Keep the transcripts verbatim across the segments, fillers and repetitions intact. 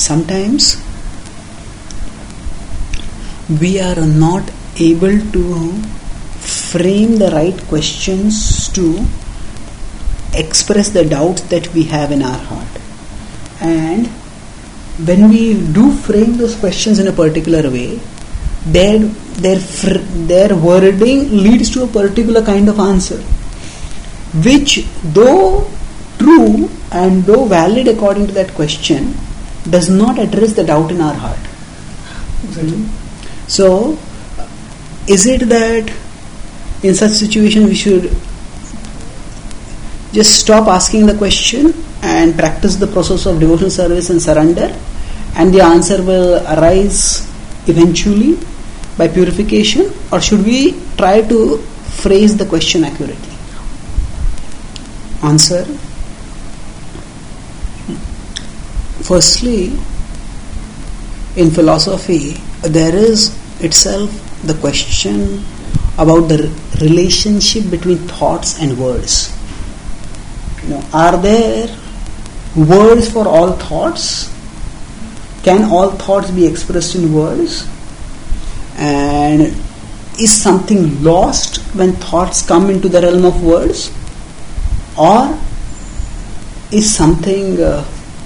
sometimes we are not able to frame the right questions to express the doubts that we have in our heart. And when we do frame those questions in a particular way, their their fr- their wording leads to a particular kind of answer, which, though true and though valid according to that question, does not address the doubt in our heart. Exactly. So, is it that in such situation we should just stop asking the question and practice the process of devotional service and surrender, and the answer will arise eventually by purification? Or should we try to phrase the question accurately? Answer. Firstly, in philosophy, there is itself the question about the relationship between thoughts and words. You know, are there words for all thoughts? Can all thoughts be expressed in words? And is something lost when thoughts come into the realm of words? Or is something uh,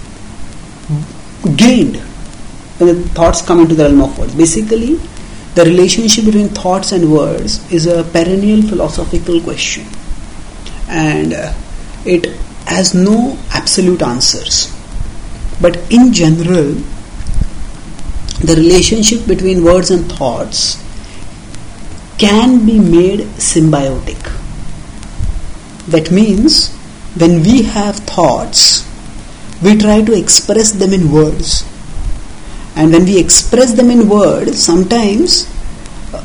gained when the thoughts come into the realm of words? Basically, the relationship between thoughts and words is a perennial philosophical question, and uh, it has no absolute answers. But in general, the relationship between words and thoughts can be made symbiotic. That means, when we have thoughts, we try to express them in words. And when we express them in words, sometimes uh,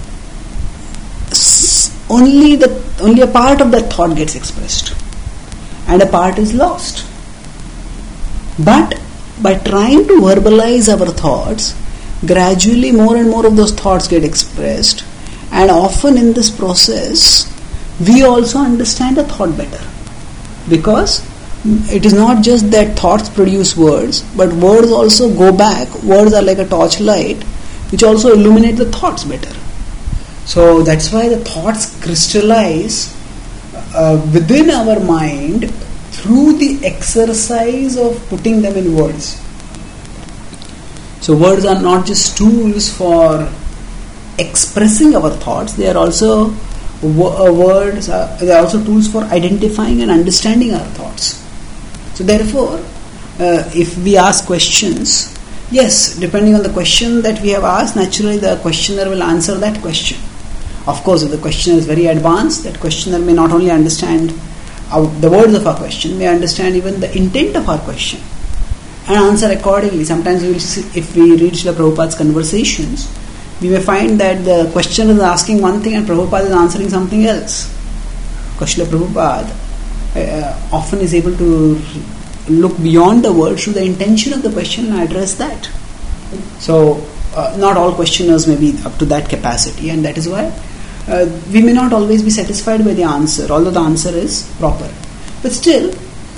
only the only a part of that thought gets expressed, and a part is lost. But by trying to verbalize our thoughts, gradually more and more of those thoughts get expressed, and often in this process we also understand the thought better, because it is not just that thoughts produce words, but words also go back. Words are like a torchlight which also illuminate the thoughts better. So that's why the thoughts crystallize uh, within our mind through the exercise of putting them in words. So words are not just tools for expressing our thoughts, they are also w- words uh, they are also tools for identifying and understanding our thoughts. So therefore, uh, if we ask questions, yes, depending on the question that we have asked, naturally the questioner will answer that question. Of course, if the questioner is very advanced, that questioner may not only understand our, the words of our question, may understand even the intent of our question and answer accordingly. Sometimes we will see, if we read Srila Prabhupada's conversations, we may find that the questioner is asking one thing and Prabhupada is answering something else. Because Srila Prabhupada uh, often is able to look beyond the words to the intention of the question and address that. So, uh, not all questioners may be up to that capacity, and that is why uh, we may not always be satisfied by the answer, although the answer is proper. But still,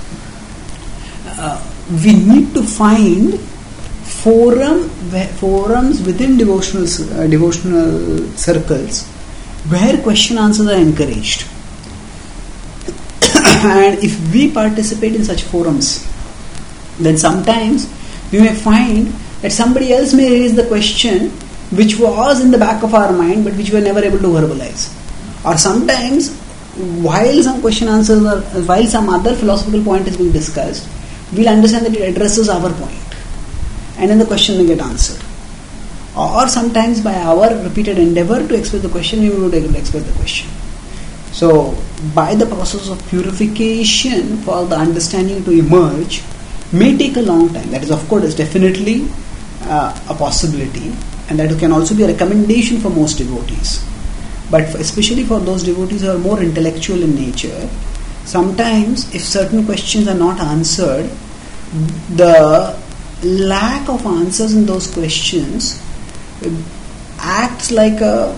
uh, we need to find forum forums within devotional uh, devotional circles where question answers are encouraged. And if we participate in such forums, then sometimes we may find that somebody else may raise the question which was in the back of our mind but which we were never able to verbalize. Or sometimes while some question answers are, while some other philosophical point is being discussed, we'll understand that it addresses our point, and then the question will get answered. Or sometimes by our repeated endeavor to express the question, we will be able to express the question. So, by the process of purification, for the understanding to emerge may take a long time. That is, of course, is definitely uh, a possibility, and that can also be a recommendation for most devotees. But for, especially for those devotees who are more intellectual in nature, sometimes if certain questions are not answered, the lack of answers in those questions acts like a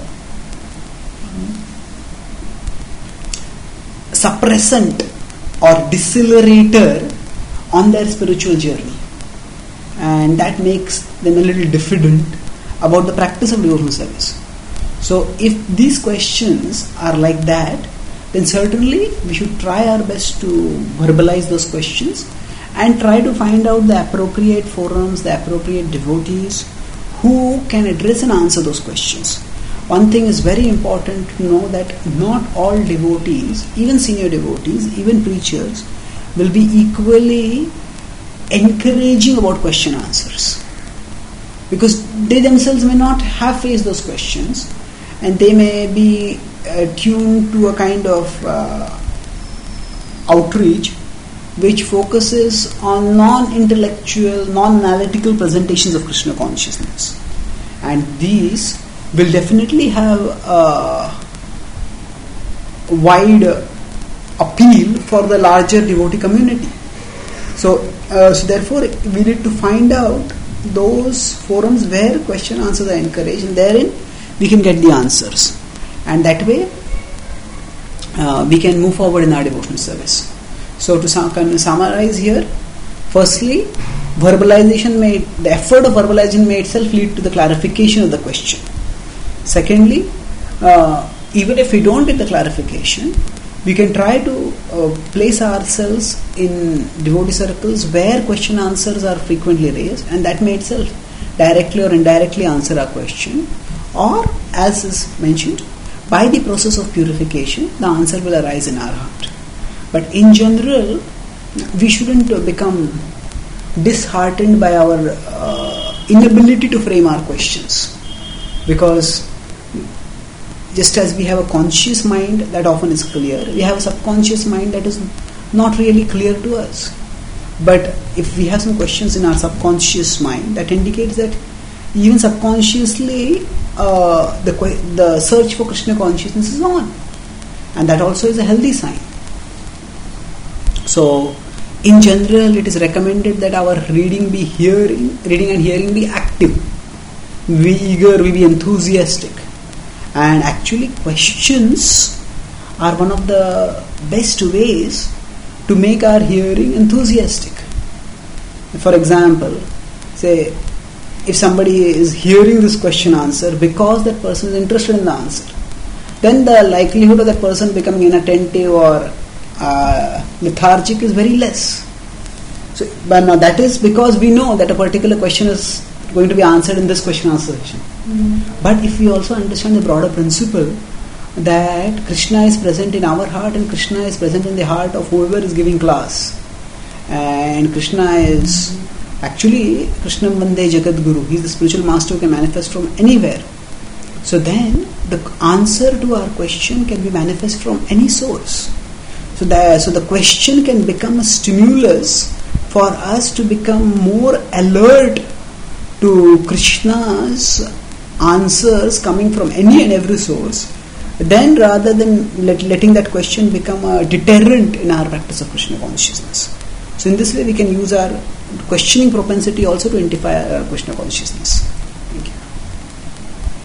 suppressant or decelerator on their spiritual journey. and that makes them a little diffident about the practice of devotional service. So if these questions are like that, then certainly we should try our best to verbalize those questions and try to find out the appropriate forums, the appropriate devotees who can address and answer those questions. One thing is very important to know, that not all devotees, even senior devotees, even preachers, will be equally encouraging about question answers, because they themselves may not have faced those questions, and they may be uh, tuned to a kind of uh, outreach which focuses on non-intellectual, non-analytical presentations of Krishna consciousness, and these will definitely have a wide appeal for the larger devotee community. So, uh, so therefore we need to find out those forums where question answers are encouraged, and therein we can get the answers, and that way uh, we can move forward in our devotional service. So to sum- summarize here, firstly, verbalization may, the effort of verbalization may itself lead to the clarification of the question. Secondly, uh, even if we don't get the clarification, we can try to uh, place ourselves in devotee circles where question answers are frequently raised, and that may itself directly or indirectly answer our question. Or, as is mentioned, by the process of purification, the answer will arise in our heart. But in general, we shouldn't become disheartened by our uh, inability to frame our questions, because just as we have a conscious mind that often is clear, we have a subconscious mind that is not really clear to us. But if we have some questions in our subconscious mind, that indicates that even subconsciously uh, the the search for Krishna consciousness is on, and that also is a healthy sign. So, in general, it is recommended that our reading be hearing, reading and hearing be active, we be eager, we be enthusiastic. And actually, questions are one of the best ways to make our hearing enthusiastic. For example, say, if somebody is hearing this question answer because that person is interested in the answer, then the likelihood of that person becoming inattentive or uh, lethargic is very less. So, but now that is because we know that a particular question is going to be answered in this question answer section. Mm-hmm. But if we also understand the broader principle that Krishna is present in our heart and Krishna is present in the heart of whoever is giving class, and Krishna is actually Krishnam Vande Jagat Guru, he is the spiritual master who can manifest from anywhere. So then the answer to our question can be manifest from any source. So the, so the question can become a stimulus for us to become more alert to Krishna's answers coming from any and every source, then rather than let, letting that question become a deterrent in our practice of Krishna consciousness. So in this way we can use our questioning propensity also to identify our Krishna consciousness.